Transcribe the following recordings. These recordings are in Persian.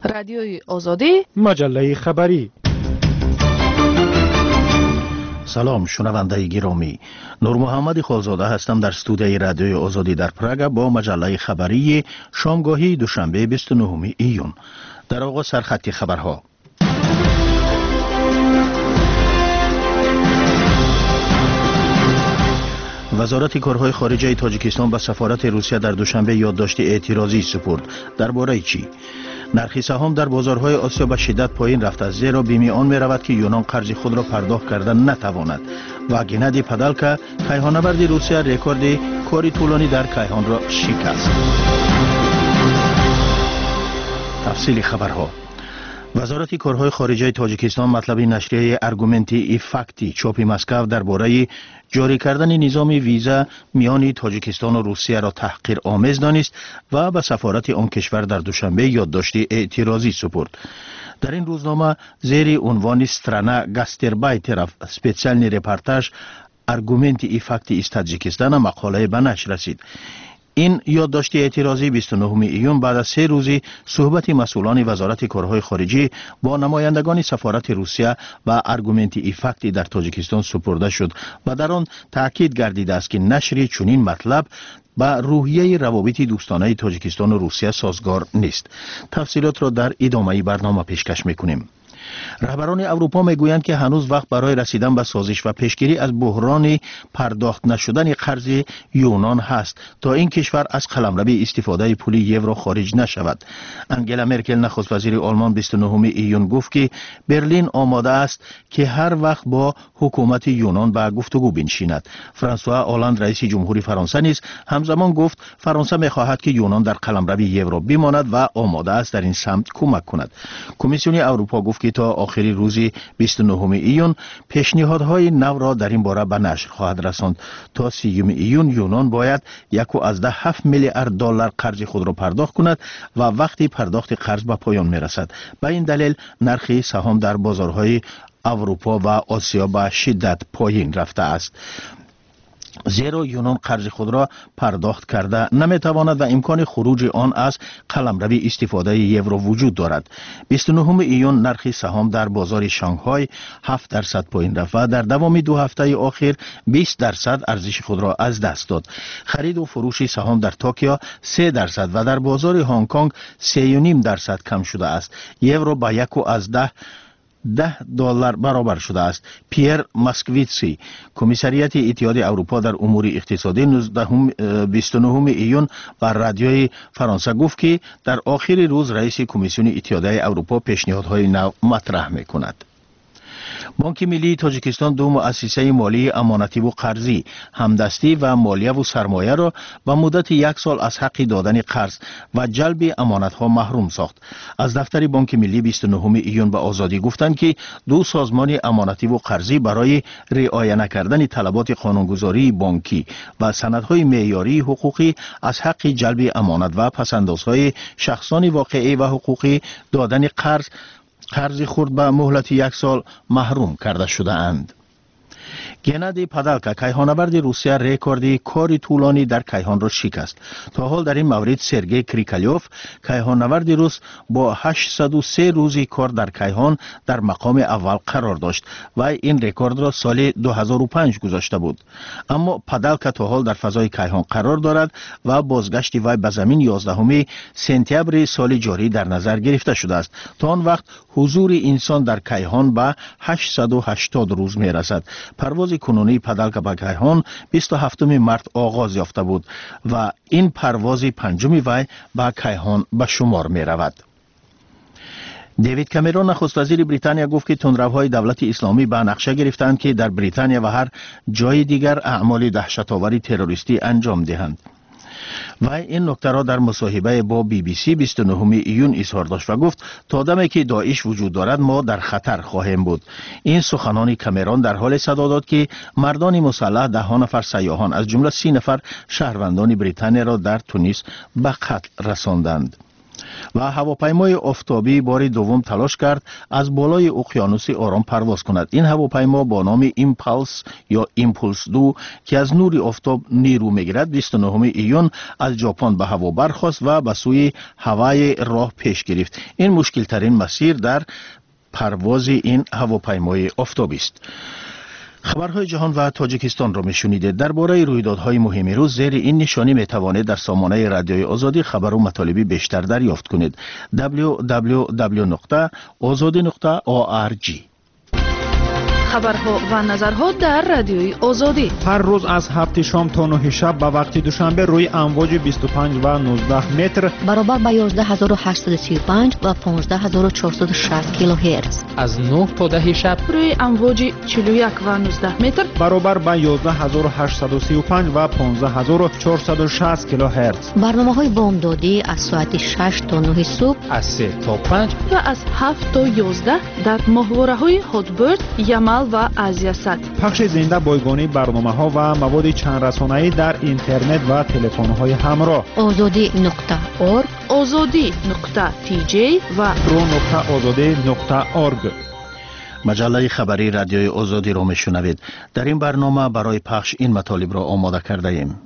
رادیوی آزادی، مجله خبری. سلام شنونده گرامی، نور محمد خالزاده هستم در استودیوی رادیوی آزادی در پراگ با مجله خبری شامگاهی دوشنبه 29 ایون. در آغاز سرخط خبرها. وزارت کارهای خارجه تاجیکستان به سفارت روسیه در دوشنبه یادداشت اعتراضی سپرد. درباره چی؟ نرخ سهام در بازارهای آسیا به شدت پایین رفته است، زیرا بیمی آن می رود که یونان قرض خود را پرداخت کردن نتواند و گنادی پادالکا کیهانورد روسیه رکورد کاری طولانی در کیهان را شکست. تفصیل خبرها. وزارت کارهای خارجه تاجیکستان مطلب نشریه ارگومنتی ایفاکتی چاپ مسکو درباره جاری کردن نظام ویزا میان تاجیکستان و روسیه را تحقیر آمیز دانست و به سفارت آن کشور در دوشنبه یادداشت اعتراضی سپرد. در این روزنامه زیر عنوان استرانا گاستربایتر اسپیشال رپورتاژ ارگومنتی ایفاکتی از تاجیکستان مقاله به نشر رسید. این یادداشت اعتراضی 29 ایون بعد از 3 روزی صحبت مسئولان وزارت کارهای خارجه با نمایندگان سفارت روسیه و ارگومنتی ایفاکتی در تاجیکستان سپرده شد و در آن تاکید گردیده است که نشر چنین مطلب با روحیه روابط دوستانه تاجیکستان و روسیه سازگار نیست. تفصیلات را در ادامه برنامه پیشکش میکنیم. رهبران اروپا میگویند که هنوز وقت برای رسیدن به سازش و پیشگیری از بحران پرداخت نشدن قرض یونان هست تا این کشور از قلمرو استفاده پول یورو خارج نشود. انگلا مرکل نخست وزیر آلمان 29 ایون گفت که برلین آماده است که هر وقت با حکومت یونان به گفتگو بنشیند. فرانسوا آلاند رئیس جمهوری فرانسه نیز همزمان گفت فرانسه میخواهد که یونان در قلمرو یورو بماند و آماده است در این سمت کمک کند. کمیسیون اروپا گفت که تا آخری روز 29 ایون پیشنهادهای نو را در این باره به نشر خواهد رساند. تا 30 ایون یونان باید 1.7 میلیارد دلار قرض خود را پرداخت کند و وقتی پرداخت قرض به پایان میرسد. به این دلیل نرخ سهام در بازارهای اروپا و آسیا به شدت پایین رفته است، زیرا یونان قرض خود را پرداخت کرده نمیتواند و امکان خروج آن از قلمرو استفاده یورو وجود دارد. 29 ایون نرخ سهام در بازار شانگهای 7% پایین رفت و در دوام 2 هفته آخر 20% ارزش خود را از دست داد. خرید و فروش سهام در توکیو 3% و در بازار هنگ کنگ 3.5% کم شده است. یورو به 10 دلار برابر شده است. پیر ماسکویتسی کمیسریت اتحادیه اروپا در امور اقتصادی 29 ایون بر رادیوی فرانسه گفت که در آخر روز رئیس کمیسیون اتحادیه اروپا پیشنهادهای نو مطرح میکند. بانک ملی تاجیکستان 2 مؤسسه مالی امانتی و قرضی همدستی و مالیه و سرمایه را به مدت 1 سال از حق دادن قرض و جلب امانت ها محروم ساخت. از دفتر بانک ملی 29 ایون به آزادی گفتند که 2 سازمان امانتی و قرضی برای رعایت نکردن طلبات قانونگذاری بانکی و سندهای معیاری حقوقی از حق جلب امانت و پسندازهای شخصان واقعی و حقوقی دادن قرض خورد به مهلت 1 سال محروم کرده شده اند. گنادی پادالکا کیهانورد روسیه رکورد کاری طولانی در کیهان را شکست. تا حال در این مورد سرگئی کریکالیوف کیهانورد روس با 803 روزی کار در کیهان در مقام اول قرار داشت و این رکورد را سال 2005 گذاشته بود. اما پادالکا تا حال در فضای کیهان قرار دارد و بازگشت وی به زمین 11 سپتامبر سال جاری در نظر گرفته شده است. تا آن وقت حضور انسان در کیهان به 880 روز می رسد. پرواز کنونی پادالکا به کیهان 27 مارس آغاز یافته بود و این پرواز پنجم وی به کیهان به شمار می رود. دیوید کامرون نخست وزیر بریتانیا گفت که تندروهای دولت اسلامی به نقشه گرفتند که در بریتانیا و هر جای دیگر اعمال دهشت‌آور تروریستی انجام دهند. و این نکته را در مصاحبه با BBC 29 ایون اظهار داشت و گفت تا دمی که داعش وجود دارد ما در خطر خواهیم بود. این سخنان کامرون در حال صدا داد که مردان مسلح 10 نفر سیاحان از جمله 30 نفر شهروندان بریتانیا را در تونس به قتل رساندند. و هواپیمای آفتابی بار دوم تلاش کرد از بالای اقیانوس آرام پرواز کند. این هواپیما با نام ایمپالس یا ایمپولس 2 که از نور آفتاب نیرو میگیرد 29 ایون از ژاپن به هوا برخاست و به سوی هوای راه پیش گرفت. این مشکل ترین مسیر در پرواز این هواپیمای آفتابی است. خبرهای جهان و تاجیکستان را میشنیدید. درباره رویدادهای مهم روز زیر این نشانی میتوانید در سامانه رادیوی آزادی خبر و مطالبی بیشتر دریافت کنید. www.azadi.org. خبرها و نظرها در رادیوی آزادی هر روز از 7 شام تا 9 شب به وقت دوشنبه روی امواج 25 و 19 متر برابر با 11835 و 15460 کیلوهرتز. از 9 تا 10 شب روی امواج 41 و 19 متر برابر با 11835 و 15460 کیلوهرتز. برنامه‌های بامدادی از ساعت 6 تا 9 صبح، از 3 تا 5 و از 7 تا 11 در ماهواره‌های هاتبرد، یمل و آسیا سات. پخش زنده بایگانی برنامه‌ها و مواد چند رسانه‌ای در اینترنت و تلفن‌های همراه. azadi.org، azadi.tj و pro.azadi.org. مجله خبری رادیوی آزادی را میشنوید. در این برنامه برای پخش این مطالب را آماده کرده ایم.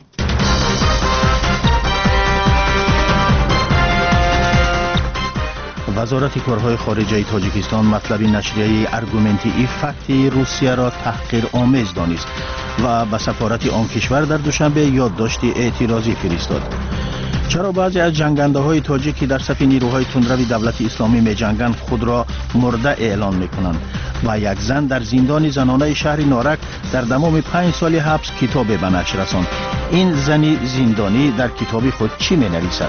وزارت کارهای خارجه تاجیکستان مطلب نشریه ارگومنتی فکتی روسیه را تحقیر آمیز دانست و به سفارت آن کشور در دوشنبه یادداشت اعتراضی فرستاد. چرا بعضی از جنگنده های تاجیکی در صف نیروهای تندروی دولت اسلامی می جنگند خود را مرده اعلان می کنند و یک زن در زندان زنانه شهر نارک در تمام 5 سال حبس کتابی به نشر رساند. این زنی زندانی در کتاب خود چی می نویسد؟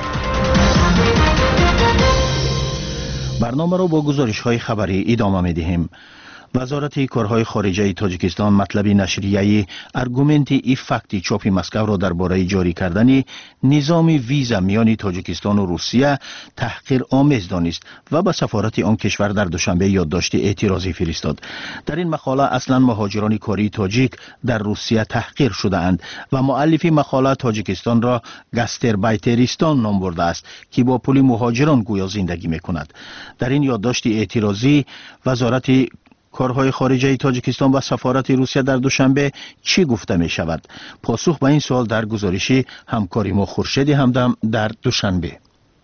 برنامه را با گزارش‌های خبری ادامه می‌دهیم. وزارت کارهای خارجه تاجیکستان مطلب نشریه ارگومنتی فکتی چاپ مسکو را درباره جاری کردن نظام ویزا میان تاجیکستان و روسیه تحقیر آمیز دانست و به سفارت آن کشور در دوشنبه یادداشت اعتراضی فرستاد. در این مقاله اصلا مهاجران کاری تاجیک در روسیه تحقیر شده اند و مؤلف مقاله تاجیکستان را گاستربایتریستان نام برده است که با پول مهاجران گویا زندگی می‌کند. در این یادداشت اعتراضی وزارت کارهای خارجه تاجیکستان و سفارت روسیه در دوشنبه چی گفته می شود؟ پاسخ به این سوال در گزارش همکاری ما خورشید همدم در دوشنبه.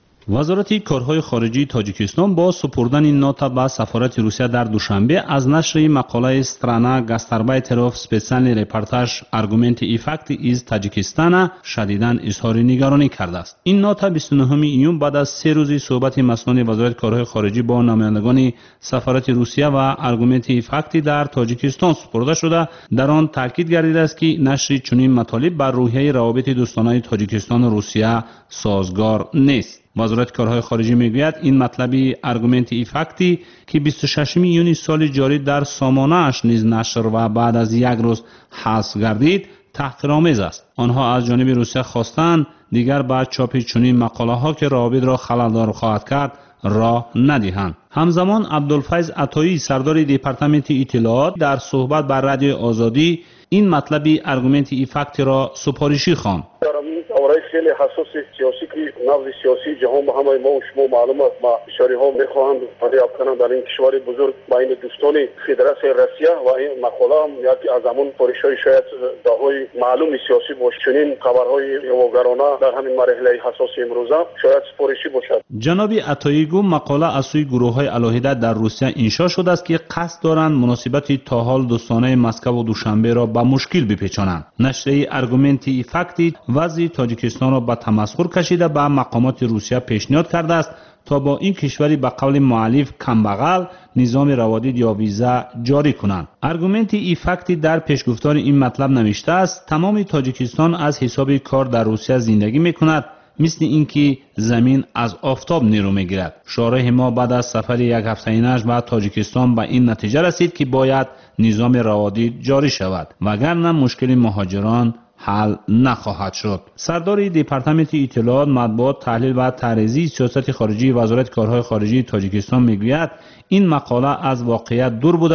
وزارت کارهای خارجه تاجیکستان با سپردن این نوتا به سفارت روسیه در دوشنبه از نشر مقاله استرانا گاستربایتروف سپیشال رپورتاژ آرگومنت ایفکت از تاجیکستان شدیداً اظهار نگرانی کرده است. این نوتا 29 ایون بعد از 3 روزی صحبت مسئولان وزارت کارهای خارجه با نمایندگان سفارت روسیه و آرگومنت ایفکت در تاجیکستان سپرده شده در آن تاکید گردیده است که نشر چنین مطالب بر روحیه روابط دوستانه تاجیکستان و روسیه سازگار نیست. وزارت کارهای خارجه میگوید این مطلب آرگومنت ایفکتی که 26 ایون سال جاری در سامانه اش نیز نشر و بعد از یک روز حذف گردید تحقیرآمیز است. آنها از جانب روسیه خواستند دیگر بعد چاپ چنین مقاله ها که روابط را خلل‌دار خواهد کرد راه ندهند. همزمان عبدالفیض عطایی سردار دپارتمنت اطلاعات در صحبت بر رادیو آزادی این مطلب آرگومنت ایفکت را سپارشی خواند. آورای خیلی حساس سیاسی که نبض سیاسی جهان به همه ما و شما معلوم است. ما اشاره ها میخواهند دریافت کنند در این کشور بزرگ بین دوستان فدراسیون روسیه و این مقاله هم یکی از همون پاریش‌های شاید داهای معلوم سیاسی باشه. چنین خبرهای واگرانه در همین مرحله حساس امروزه شاید سپارشی باشد. جناب عطایی گو مقاله از سوی گروه‌های علیحده در روسیه انشا شده است که قصد دارند مناسبت تا حال دوستانه مسکو و دوشنبه را به مشکل بپیچانند. نشریه آرگومنت ایفکت وضع تاجیکستان را به تمسخر کشیده به مقامات روسیه پیشنهاد کرده است تا با این کشوری به قول مؤلف کمبغل نظام روادید یا ویزا جاری کنند. آرگومنت ایفکت در پیشگفتار این مطلب نوشته است تمام تاجیکستان از حساب کار در روسیه زندگی میکند مثل اینکه زمین از آفتاب نیرو میگیرد. شارح ما بعد از سفر یک هفته‌ای به تاجیکستان به این نتیجه رسید که باید نظام روادید جاری شود وگرنه مشکل مهاجران حل نخواهد شد. سردار دپارتمنت اطلاعات مطبوعات تحلیل و تعرضی سیاست خارجی وزارت کارهای خارجه تاجیکستان میگوید این مقاله از واقعیت دور بوده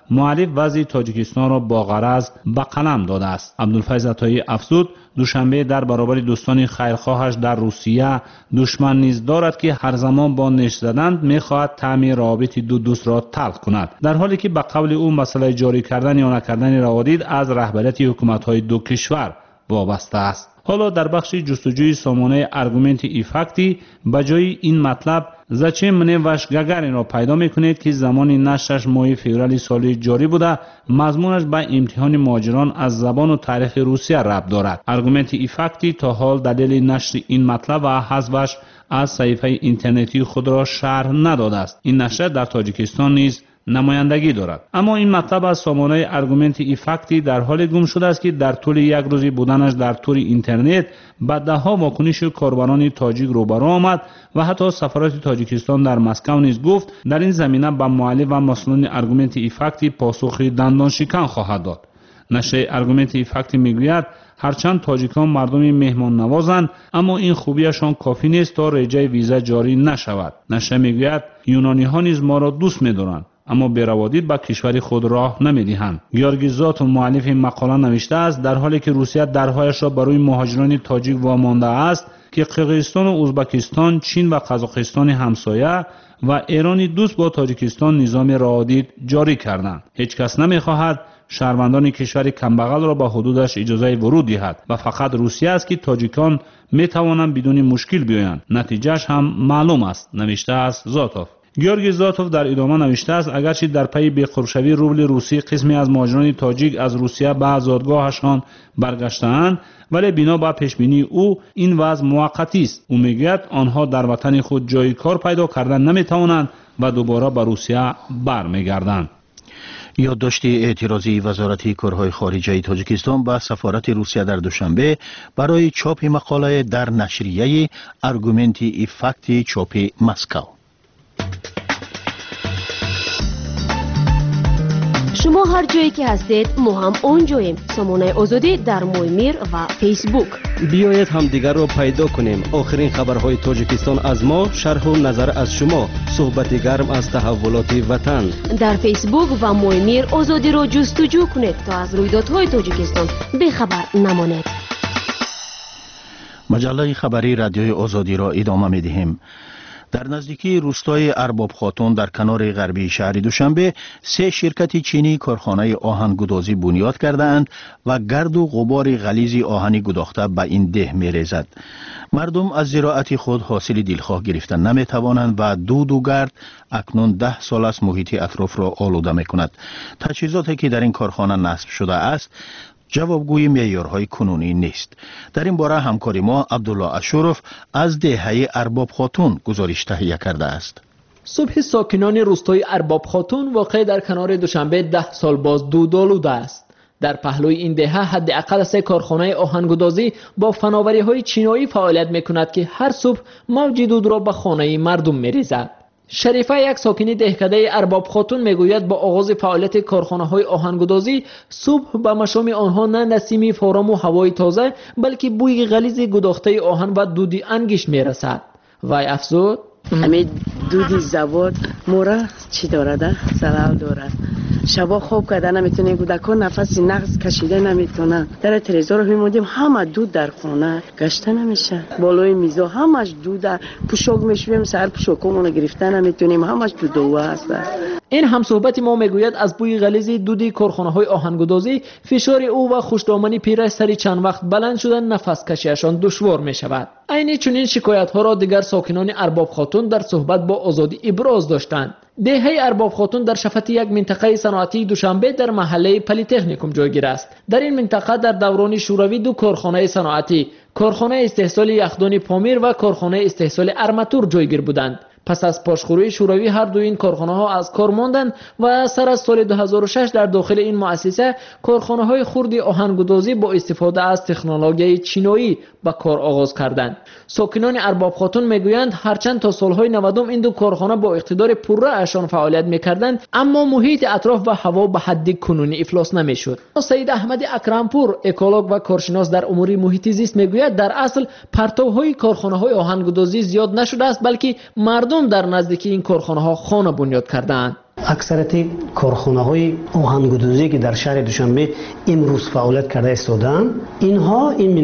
مؤلف وضع تاجیکستان را با غرض به قلم داده است. عبدالفیض عطایی افزود دوشنبه در برابر دوستان خیرخواهش در روسیه دشمن نیز دارد که هر زمان با نشت زدن میخواهد طعم روابط دو دوست را تلخ کند، در حالی که به قول او مسئله جاری کردن یا نکردن روابط از رهبریت حکومت‌های دو کشور وابسته است. حالا در بخش جستجوی سامانه ارگومنت ایفکتی به جای این مطلب زچه منوش گگرین را پیدا میکنید که زمان نشرش ماه فوریه سال جاری بوده، مضمونش به امتحان مهاجران از زبان و تاریخ روسیه ربط دارد. ارگومنت ایفکتی تا حال دلیل نشر این مطلب و حذفش از صفحه اینترنتی خود را شرح نداده است. این نشر در تاجیکستان نیز نمایندگی دارد. اما این مطلب از سامانه ارگومنت ایفکتی در حال گم شده است که در طول یک روزی بودنش در تور اینترنت به ده‌ها واکنش کاربران تاجیک روبرو آمد و حتی سفارت تاجیکستان در مسکو نیز گفت در این زمینه به مؤلف و مسئولان ارگومنت ایفکتی پاسخ دندان شکن خواهد داد. نشر ارگومنت ایفکتی میگوید هرچند تاجیکان مردم مهمان نوازند اما این خوبیشان کافی نیست تا رجای ویزا جاری نشود. نشر میگوید یونانی ها نیز ما را دوست می‌دارند اما بی‌روادید به کشور خود راه نمی‌دهند. گیورگی زاتون مؤلف این مقاله نوشته است در حالی که روسیه درهایش را برای مهاجران تاجیک وامانده است که قرقیزستان و ازبکستان، چین و قزاقستان همسایه و ایران دوست با تاجیکستان نظام روابط جاری کردند. هیچ کس نمی‌خواهد شهروندان کشور کمبغل را به حدودش اجازه ورود دهد و فقط روسیه است که تاجیکان می‌توانند بدون مشکل بیایند. نتیجهش هم معلوم است، نوشته است زاتوف. گیورگی زاتوف در ادامه نوشته است اگرچه در پی بی‌قرب‌شوی روبل روسی قسمی از مهاجران تاجیک از روسیه به آزادگاهشان برگشته‌اند ولی بنا به پیشبینی او این وضع موقتی است. او میگوید آنها در وطن خود جای کار پیدا کردن نمی‌توانند و دوباره به روسیه برمیگردند. یادداشت اعتراضی وزارت کارهای خارجه تاجیکستان به سفارت روسیه در دوشنبه برای چاپ مقاله در نشریه ارگومنت ایفکتی چاپ مسکو. شما هر جایی که هستید ما هم اونجاییم. سامانه آزادی در مویمیر و فیسبوک. بیایید هم دیگر را پیدا کنیم. آخرین خبرهای تاجیکستان از ما، شرح و نظر از شما، صحبت گرم از تحولات وطن. در فیسبوک و مویمیر آزادی را جستجو کنید تا از رویدادهای تاجیکستان بخبر نمانید. مجله خبری رادیوی آزادی را ادامه می‌دهیم. در نزدیکی روستای ارباب خاتون در کنار غربی شهر دوشنبه 3 شرکت چینی کارخانه آهنگدازی بنیاد کردند و گرد و غبار غلیظ آهنی گداخته به این ده می‌ریزد. مردم از زراعت خود حاصل دلخواه گرفتن نمی‌توانند و دود و گرد اکنون 10 سال است محیط اطراف را آلوده می‌کند. تجهیزاتی که در این کارخانه نصب شده است جوابگوی معیارهای کنونی نیست. در این باره همکار ما عبدالله اشرف از دهه ارباب خاتون گزارش تهیه کرده است. صبح ساکنان روستای ارباب خاتون واقع در کنار دوشنبه 10 سال باز دودآلوده است. در پهلوی این دهه حداقل 3 کارخانه آهنگدازی با فناوری‌های چینایی فعالیت می‌کند که هر صبح موج دود را به خانه مردم می‌ریزد. شریفه یک ساکن دهکده ارباب خاتون میگوید با آغاز فعالیت کارخانه‌های آهنگدازی صبح به مشام آنها نه نسیم فارام و هوای تازه بلکه بوی غلیظ گداخته آهن و دودی انگشت میرسد. وی افزود همین دودی زواد مورا چی دارد؟ زلال دارد. شبا خواب کرده نمیتونه، کودکان نفس نغز کشیده نمیتونه. در تلویزیون میموندیم همه دود در خانه گشته نمیشه. بالای میزا همش دوده. پوشاک میشویم سر پوشاکمون گرفته نمیتونیم، همش دود هست. این همصحبت ما میگوید از بوی غلیظ دودی کارخانه‌های آهنگدازی فشار او و خوشدامنی پیرش سری چند وقت بلند شدن نفس کشیشان دشوار میشود. عین چنین شکایت‌ها را دیگر ساکنان ارباب خاتون در صحبت با آزادی ابراز داشتند. دهه ارباب خاتون در شفت یک منطقه صنعتی دوشنبه در محله پلی‌تکنیکوم جایگیر است. در این منطقه در دوران شوروی 2 کارخانه صنعتی، کارخانه استحصال یخدان پامیر و کارخانه استحصال ارماتور جایگیر بودند. پس از پاشخوری شوروی هر دو این کارخانه ها از کار ماندند و سر از سال 2006 در داخل این مؤسسه کارخانه های خرد آهنگدازی با استفاده از تکنولوژی چینایی به کار آغاز کردند. ساکنان ارباب خاتون میگویند هرچند تا سالهای 90 این 2 کارخانه با اقتدار پوره اشان فعالیت میکردند اما محیط اطراف و هوا به حد کنونی افلاس نمیشد. سید احمد اکرمپور اکولوگ و کارشناس در امور محیط زیست میگوید در اصل پرتوهای کارخانه های آهنگدازی زیاد نشده است بلکه مردم در نزدیکی این کارخانه ها خانه بنیاد کردند. اکثریت کارخانه‌های آهنگودوزی که در شهر دوشنبه امروز فعالیت کرده ایستادند، اینها این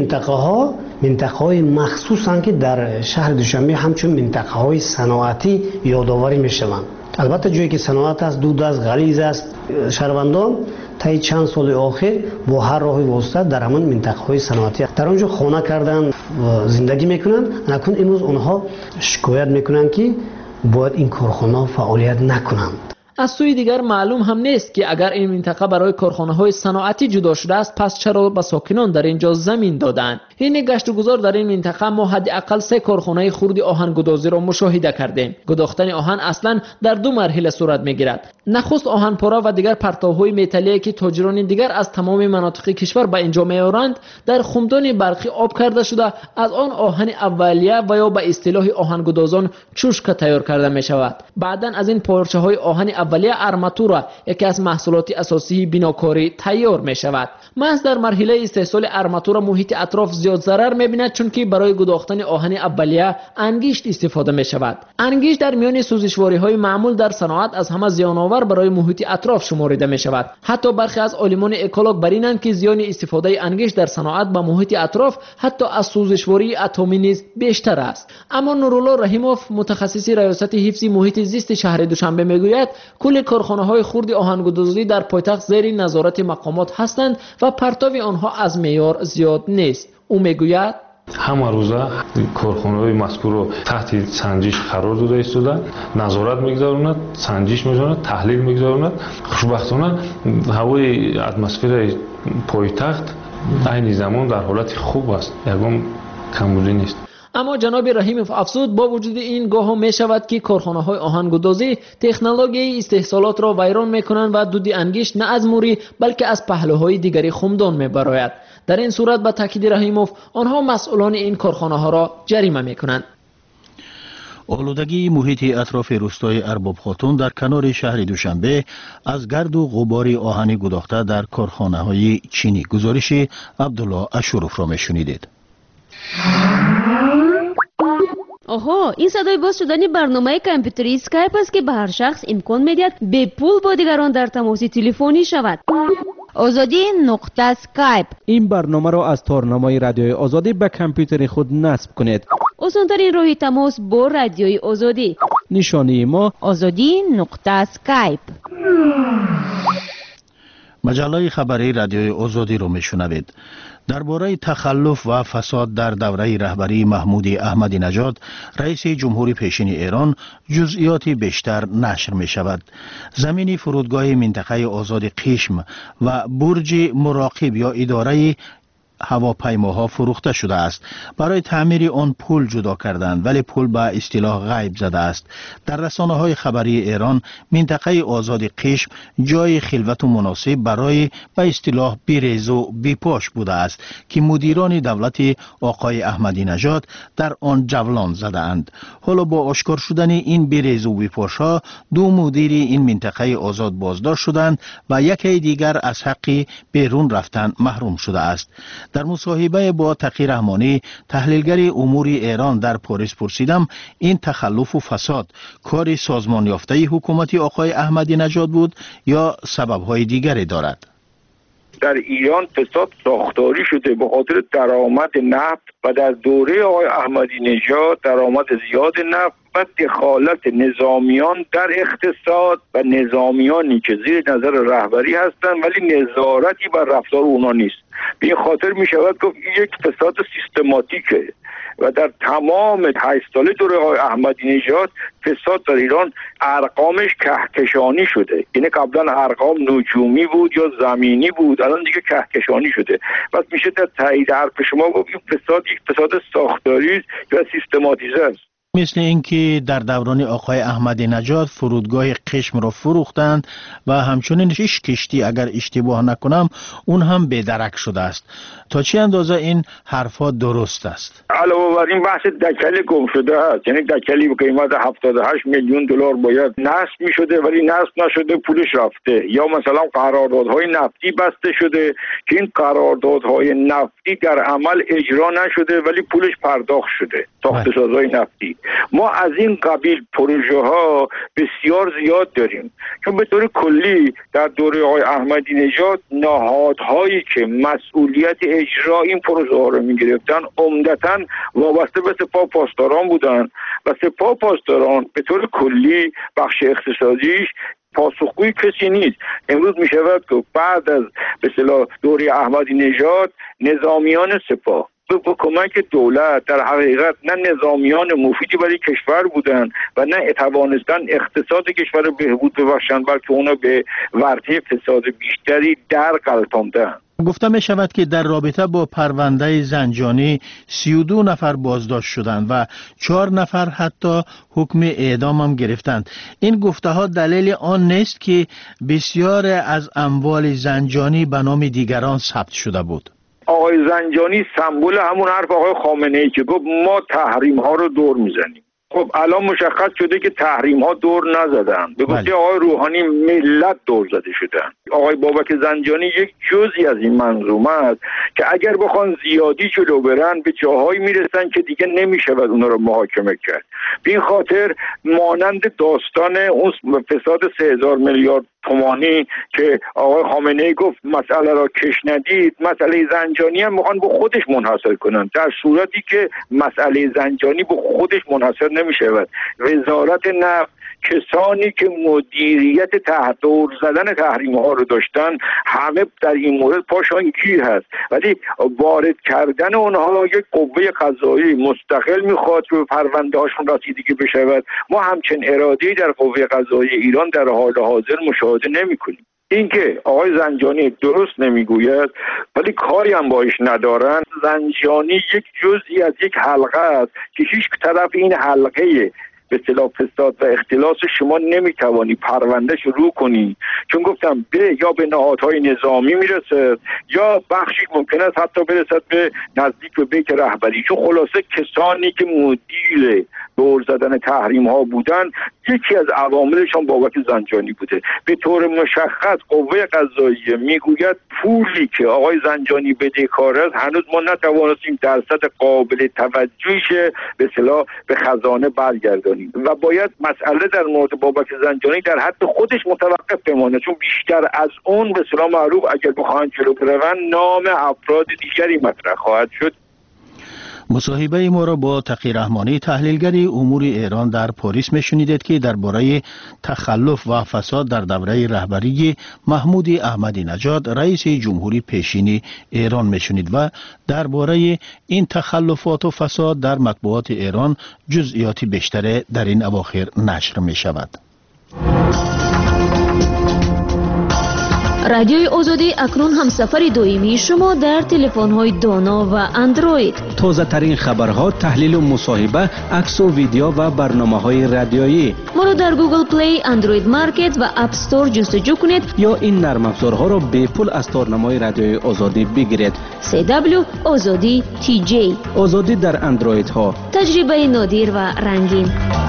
منطقه‌های مخصوصن که در شهر دوشنبه همچون منطقه‌های صنعتی یادآوری می‌شوند. البته جایی که صنعت است دود است، غلیظ است، شهروندان تا چند سال آخر با هر راهی واسطه در همان منطقه‌های صنعتی در آنجا خانه کردن و زندگی میکنند. اکنون امروز آنها شکایت میکنند که باید این کارخانه‌ها فعالیت نکنند. از سوی دیگر معلوم هم نیست که اگر این منطقه برای کارخانه‌های صنعتی جدا شده است، پس چرا به ساکنان در اینجا زمین دادند؟ این گشت و گذار در این منطقه ما حداقل 3 کارخانه خرد آهنگدازی را مشاهده کردیم. گداختن آهن اصلا در 2 مرحله صورت میگیرد. نخست آهن پاره و دیگر پرتوهای متالی که تاجران دیگر از تمام مناطق کشور به اینجا میآورند در خمدان برقی آب کرده شده، از آن آهن اولیه و یا به اصطلاح آهنگدازان چوشک تیار کرده می شود. بعداً از این پارچه های آهن اولیه ارماتورا، یکی از محصولات اساسی بناکاری، تیار می شود. محض در مرحله استحصال ارماتورا محیط اطراف زیاد ضرر می بیند، چون که برای گداختن آهن اولیه انگشت استفاده می شود. انگشت در میان سوزشواری های معمول در صنعت از همه زیان آور برای محیط اطراف شمارده می شود. حتی برخی از عالمان اکولوژی بر اینند که زیان استفاده انگشت در صنعت به محیط اطراف حتی از سوزشواری اتمی نیز بیشتر است. اما نورالله رحیموف، متخصص ریاست حفظ محیط زیست شهر دوشنبه میگوید کل کارخانه‌های خرد آهنگدازی در پایتخت زیر نظارت مقامات هستند و پرتو آنها از معیار زیاد نیست. او میگوید همه روزه کارخانه‌های مذکور رو تحت سنجش قرار داده ایستاده، نظارت میگذاروند، سنجش میکنند، تحلیل میگذاروند. خوشبختانه هوای اتمسفر پایتخت عین زمان در حالت خوب است، یگان کمبودی نیست. اما جناب رحیموف افزود با وجود این گاه می شود که کارخانه‌های آهنگدازی تکنولوژی استحصالات را ویران میکنند و دود انگشت نه از موری بلکه از پهلوهای دیگری خمدان میبراید. در این صورت به تاکید رحیموف آنها مسئولان این کارخانه‌ها را جریمه میکنند. آلودگی محیط اطراف روستای ارباب خاتون در کنار شهر دوشنبه از گرد و غبار آهن گداخته در کارخانه‌های چینی. گزارش عبدالله اشرف را میشنیدید. آها، این صدای باز شدن برنامه کامپیوتری اسکایپ است که به هر شخص امکان میدهد به پول با دیگران در تماس تلفنی شود. آزادی نقطه اسکایپ. این برنامه را از تارنمای رادیوی آزادی به کامپیوتر خود نصب کنید. آسان‌ترین راه تماس با رادیوی آزادی. نشانی ما آزادی نقطه اسکایپ. مجله خبری رادیوی آزادی رو میشنوید. درباره تخلف و فساد در دوره رهبری محمود احمدی نژاد رئیس جمهوری پیشین ایران جزئیات بیشتر نشر می شود. زمین فرودگاه منطقه آزاد قشم و برج مراقب یا اداره هواپیماها فروخته شده است. برای تعمیر آن پول جدا کردند، ولی پول به اصطلاح غیب زده است. در رسانه‌های خبری ایران منطقه آزاد قشم جای خلوت و مناسب برای به اصطلاح بی‌ریز و بی‌پاش بوده است که مدیران دولت آقای احمدی نژاد در آن جولان زده اند. حالا با آشکار شدن این بی‌ریز و بی‌پاش‌ها 2 مدیر این منطقه آزاد بازداشت شدند و یکی دیگر از حق بیرون رفتن محروم شده است. در مصاحبه با تقی رحمانی تحلیلگر امور ایران در پاریس پرسیدم این تخلف و فساد کار سازمان یافته حکومت آقای احمدی نژاد بود یا سبب‌های دیگری دارد؟ در ایران فساد ساختاری شده به خاطر درآمد نفت و در دوره آقای احمدی نژاد درآمد زیاد نفت و دخالت نظامیان در اقتصاد و نظامیانی که زیر نظر رهبری هستند ولی نظارتی بر رفتار اونا نیست. به این خاطر می شود گفت یک فساد سیستماتیکه و در تمام 8 ساله دوره آقای احمدی نژاد فساد در ایران ارقامش کهکشانی شده. یعنی قبلا ارقام نجومی بود یا زمینی بود، الان دیگه کهکشانی شده. پس میشه در تایید حرف شما گفت این فساد یک فساد ساختاری است و سیستماتیزه است. مثل اینکه در دوران آقای احمدی نژاد فرودگاه قشم را فروختند و همچنین 6 کشتی اگر اشتباه نکنم اون هم بدرک شده است. تا چه اندازه این حرفا درست است؟ علاوه بر این بحث دکل گم شده است، یعنی دکلی به قیمت 78 میلیون دلار باید نصب می شده ولی نصب نشده، پولش رفته. یا مثلا قراردادهای نفتی بسته شده که این قراردادهای نفتی در عمل اجرا نشده ولی پولش پرداخت شده، ساخت‌وسازهای نفتی. ما از این قبیل پروژه ها بسیار زیاد داریم، چون به طور کلی در دوره آقای احمدی نژاد نهادهایی که مسئولیت اجرا این پروژه ها رو میگرفتن عمدتاً وابسته به سپاه پاسداران بودن و سپاه پاسداران به طور کلی بخش اقتصادیش پاسخگوی کسی نیست. امروز می شود که بعد از به اصطلاح دوره احمدی نژاد نظامیان سپاه با کمک دولت در حقیقت نه نظامیان مفیدی برای کشور بودند و نه توانستن اقتصاد کشور رو بهبود ببخشند، بلکه اونا به ورطه فساد بیشتری در غلطاندند. گفته می شود که در رابطه با پرونده زنجانی 32 نفر بازداشت شدند و 4 نفر حتی حکم اعدام هم گرفتند. این گفته ها دلیل آن نیست که بسیار از اموال زنجانی به نام دیگران ثبت شده بود. آقای زنجانی سمبل همون حرف آقای خامنه ای که گفت ما تحریم ها رو دور میزنیم. خب الان مشخص شده که تحریم ها دور نزدن. به گفته آقای روحانی ملت دور زده شدن. آقای بابک زنجانی یک جزئی از این منظومه است که اگر بخوان زیادی جلو برن به جاهایی میرسن که دیگه نمیشود اونا رو محاکمه کرد. به این خاطر مانند داستان اون فساد 3000 میلیارد تومانی که آقای خامنه ای گفت مسئله را کش ندید، مسئله زنجانی هم میخوان به خودش منحصر کنن، در صورتی که مسئله زنجانی به خودش منحصر نمیشود. وزارت نفت کسانی که مدیریت تحت دور زدن تحریم ها رو داشتن همه در این مورد پاشان گیر هست، ولی وارد کردن اونها یک قوه قضایی مستقل میخواد که به پرونده هاشون رسیدگی بشود. ما همچنین اراده‌ای در قوه قضایی ایران در حال حاضر مشاهده نمی‌کنیم. اینکه آقای زنجانی درست نمیگوید ولی کاری هم باش ندارن. زنجانی یک جزئی از یک حلقه است که هیچ طرف این حلقه به اصطلاح فساد و اختلاس شما نمیتوانی پرونده شروع کنی، چون گفتم یا به نهادهای نظامی میرسد یا بخشی ممکن است حتی برسد به نزدیک به بیت رهبری، چون خلاصه کسانی که مدیر دور زدن تحریم ها بودن یکی از عواملشان بابک زنجانی بوده. به طور مشخص قوه قضاییه میگوید پولی که آقای زنجانی بدهکار است هنوز ما نتوانستیم درصد قابل توجهیش به اصطلاح به خزانه برگردانیم و باید مسئله در مورد بابک زنجانی در حد خودش متوقف بمانه، چون بیشتر از اون به اصطلاح معروف اگر بخواهند جلو بروند نام افراد دیگری مطرح خواهد شد. مصاحبه ما را با تقی رحمانی تحلیلگر امور ایران در پاریس میشنیدید که درباره تخلف و فساد در دوره رهبری محمود احمدی نژاد رئیس جمهوری پیشین ایران میشنید و درباره این تخلفات و فساد در مطبوعات ایران جزئیات بیشتر در این اواخر نشر می شود. رادیوی آزادی اکنون همسفر دائمی شما در تلفن‌های دانا و اندروید. تازه ترین خبرها، تحلیل و مصاحبه، عکس و ویدیو و برنامه‌های رادیویی. ما را در گوگل پلی، اندروید مارکت و اپ استور جستجو کنید یا این نرم افزارها را به پول از تارنمای رادیوی آزادی بگیرید. CW آزادی TJ. آزادی در اندروید ها. تجربه نادر و رنگین.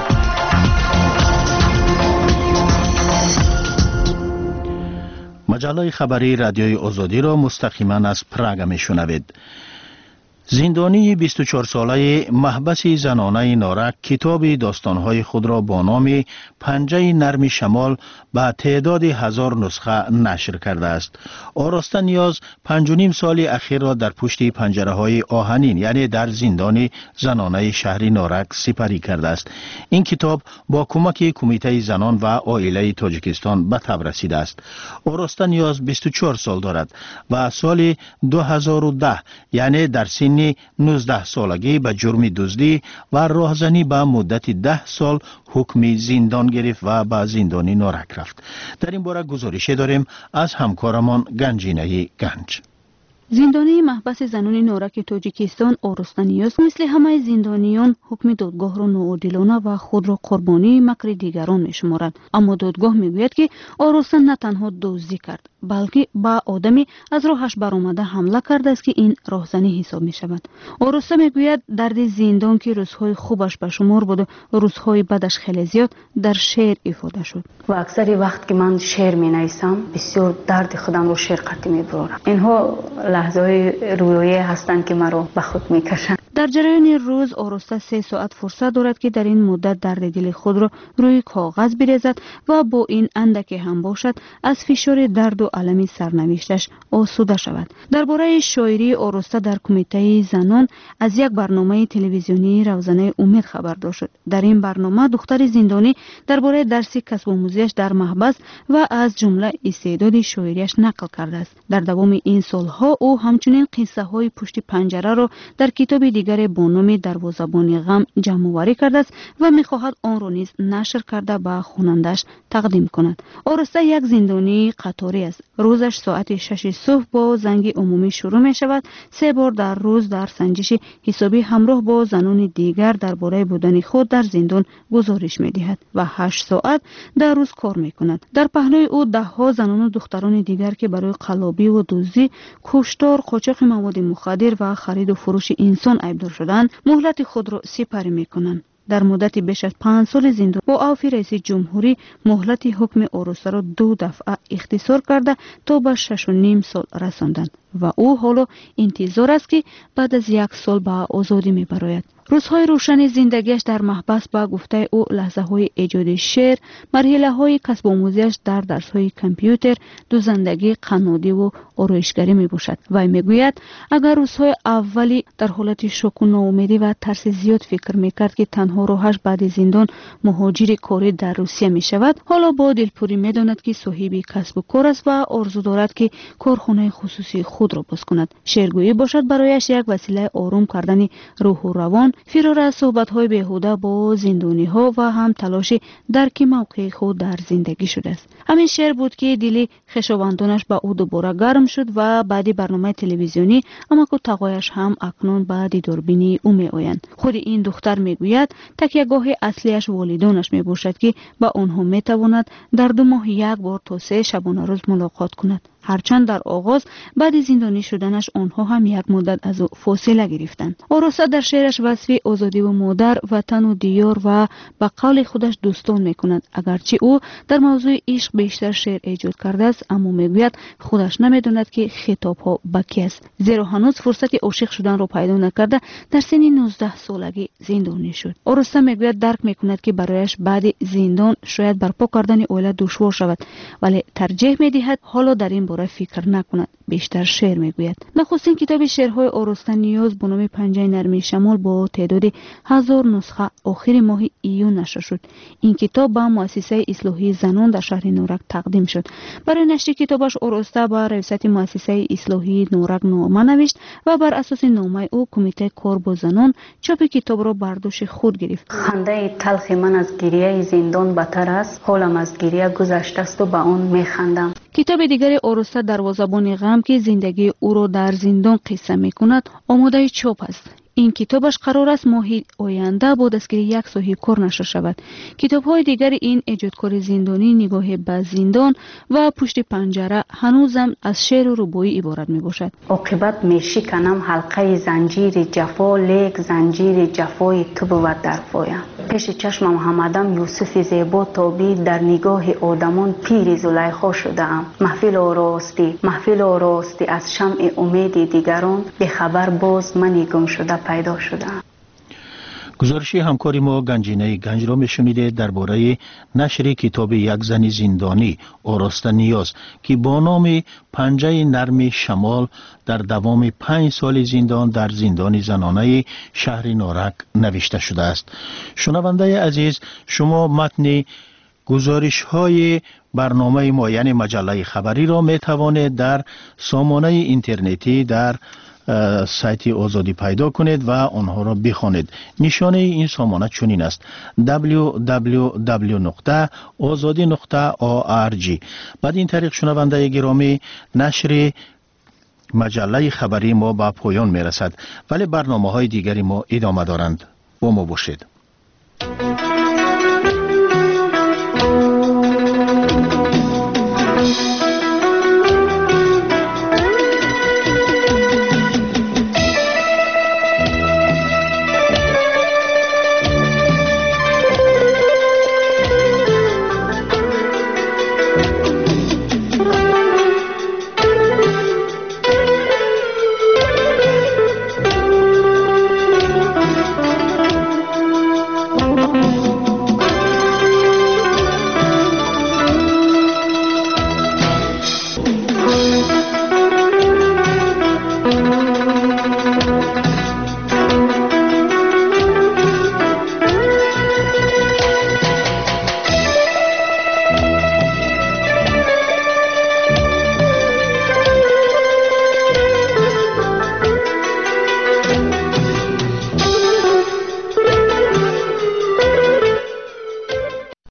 مجله خبری رادیوی آزادی را مستقیما از پراگ میشنوید. زندانی 24 ساله محبس زنانه نارک کتاب داستانهای خود را با نام پنجه نرم شمال به تعداد 1000 نسخه نشر کرده است. آراسته نیاز 5.5 سال اخیر را در پشت پنجره های آهنین یعنی در زندان زنانه شهر نارک سپری کرده است. این کتاب با کمک کمیته زنان و عائله تاجیکستان به تب رسیده است. آراسته نیاز 24 سال دارد و سال 2010 یعنی در سن 19 سالگی به جرم دزدی و راهزنی به مدت 10 سال حکم زندان گرفت و به زندان نارک رفت. در این باره گزارشی داریم از همکارمان گنجینه گنج. زندانی محبس زنان نارک تاجیکستان آراسته نیاز مثل همه زندانیان حکم دادگاه را ناعادلانه و خود را قربانی مکر دیگران می‌شمارد، اما دادگاه میگوید که آراسته نه تنها دزدی کرد بلکه به آدمی از راهش برآمده حمله کرده است که این راهزنی حساب می‌شود. آراسته میگوید درد زندان که روزهای خوبش به شمار بود و روزهای بدش خیلی زیاد در شعر ifade شد. و اکثر وقت که من شعر می‌نویسم بسیار درد خودم رو شعر قطعی می‌برم. اینها لحظه‌های رویایی هستند که مرا به خود می‌کشند. در جریان روز آراسته 3 ساعت فرصت دارد که در این مدت درد دل خود را روی کاغذ بریزد و با این اندکی هم باشد از فشار درد و الم سرنوشتش آسوده شود. درباره شاعری آراسته در کمیته زنان از یک برنامه تلویزیونی روزانه امید خبردار شد. در این برنامه دختر زندانی درباره درس کسب آموزیش در محبس و از جمله استعداد شاعریش نقل کرده است. در دوام این سالها او همچنین قصه های پشت پنجره را در کتاب دیگر با نام دروازه‌بان غم جمع آوری کرده است و می‌خواهد آن را نیز نشر کرده به خواننده‌اش تقدیم کند. آراسته یک زندانی قطاری است. روزش ساعت 6 صبح با زنگ عمومی شروع می شود. 3 بار در روز در سنجش حسابی همراه با زنان دیگر درباره بودن خود در زندان گزارش می دهد و 8 ساعت در روز کار می کند. در پهلوی او 10 زنان و دختران دیگر که برای قلابی و دزدی، کشتار، قاچاق مواد مخدر و خرید و فروش انسان عیبدار شدند، مهلت خود را سپری می کنند. در مدت بیش از 5 سال زندان با عفو رئیس جمهوری مهلت حکم آراسته را 2 دفعه اختصار کرده تا به 6.5 سال رساندند و او حالا انتظار است که بعد از 1 سال به آزادی می براید. روزهای روشن زندگیش در محبس با گفته او لحظه های ایجاد شعر، مرحله های کسب آموزیش در درس های کامپیوتر، دوزندگی قنادی و آرایشگری می باشد. و می گوید اگر روزهای اولی در حالت شوک و ناامیدی و ترس زیاد فکر می کرد که تنها راهش بعد زندان مهاجر کاری در روسیه می شود، حالا با دلپوری می داند که صاحب کسب و کار است و آرزو دارد که کارخانه خصوصی خود را باز کند. شعرگویی باشد برایش یک وسیله آروم کردن روح و روان، فرار از صحبت‌های بیهوده با زندانی‌ها و هم تلاش درک موقع خود در زندگی شده است. همین شعر بود که دل خویشاوندانش با او دوباره گرم شد و بعد برنامه تلویزیونی اما که تقایش هم اکنون به دیداربینی او می‌آیند. خود این دختر می‌گوید تکیه‌گاه اصلیش والدانش می‌باشد که با آنها می‌تواند در 2 ماه 1 بار تا 3 شبانه روز ملاقات کند. هرچند در آغاز بعد زندانی شدنش آنها هم 1 مدت از او فاصله گرفتند. آراسته در شعرش وصف آزادی و مادر، وطن و دیار و به قول خودش دوستان میکند. اگرچه او در موضوع عشق بیشتر شعر ایجاد کرده است، اما میگوید خودش نمیداند که خطاب ها به کی است، زیرا هنوز فرصت عاشق شدن را پیدا نکرده در سن 19 سالگی زندانی شد. آراسته میگوید درک میکند که برایش بعد زندان شاید برپا کردن عائله دشوار شود، ولی ترجیح میدهد حالا در این باره فکر نکند، بیشتر شعر میگوید. نخستین کتاب شعرهای آراسته نیاز با نام پنجه نرمی شمال با تعداد 1000 نسخه آخر ماه ایون نشر شد. این کتاب به مؤسسه اصلاحی زنان در شهر نورک تقدیم شد. برای نشر کتابش آراسته به رئیست مؤسسه اصلاحی نورک نامه نوشت و بر اساس نامه او کمیته کار با زنان چاپ کتاب را بر دوش خود گرفت. خنده تلخ من از گریه زندان بتر است، حالم از گریه گذشته است و به آن میخندم. کتاب دیگر آراسته دروازه‌بان غم که زندگی او را در زندان قصه میکند آماده چاپ است. این کتابش قرار است ماه آینده با دستگیری 1 صاحب کار نشر شود. کتاب‌های دیگر این ایجادکار زندانی نگاه به زندان و پشت پنجره هنوزم از شعر و ربایی عبارت میباشد. عاقبت میشکنم حلقه زنجیر جفا، لیک زنجیر جفای تو بود در پایم. پیش چشمم همدم یوسف زیبا تابید، در نگاه آدمان پیر زلیخا شدم. محفل آراستی از شمع امید دیگران، به خبر باز من گم شده پیدا شدم. گزارش همکاری ما گنجینه گنج را میشنیدید درباره نشر کتاب یک زن زندانی آراسته نیاز که با نام پنجه نرم شمال در دوام 5 سال زندان در زندان زنانه شهر نورک نوشته شده است. شنونده عزیز، شما متن گزارش های برنامه ما یعنی مجله خبری را می توانید در سامانه اینترنتی در سایت آزادی پیدا کنید و آنها را بخوانید. نشانه این سامانه چنین است: www.azadi.org. بعد این طریق شنونده گرامی نشر مجله خبری ما به پایان می رسد، ولی برنامه های دیگری ما ادامه دارند. با ما باشید.